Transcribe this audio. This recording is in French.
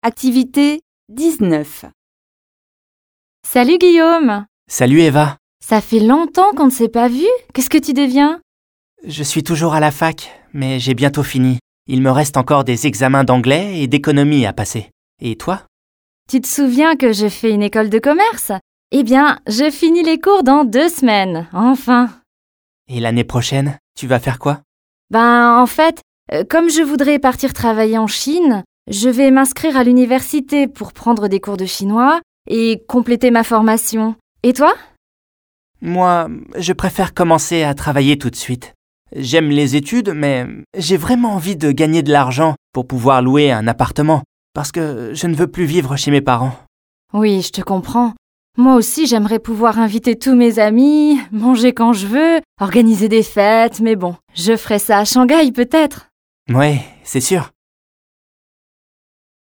Activité 19. Salut Guillaume! Salut Eva, Ça fait longtemps qu'on ne s'est pas vu. Qu'est-ce que tu deviens? je suis toujours à la fac, mais j'ai bientôt fini. Il me reste encore des examens d'anglais et d'économie à passer. Et toi? Tu te souviens que je fais une école de commerce? Eh bien, je finis les cours dans 2 semaines, enfin. Et l'année prochaine, tu vas faire quoi? En fait, comme je voudrais partir travailler en Chine, je vais m'inscrire à l'université pour prendre des cours de chinois et compléter ma formation. Et toi? Moi, je préfère commencer à travailler tout de suite. J'aime les études, mais j'ai vraiment envie de gagner de l'argent pour pouvoir louer un appartement, parce que je ne veux plus vivre chez mes parents. Oui, je te comprends. Moi aussi, j'aimerais pouvoir inviter tous mes amis, manger quand je veux, organiser des fêtes, mais bon, je ferai ça à Shanghai peut-être. Ouais, c'est sûr.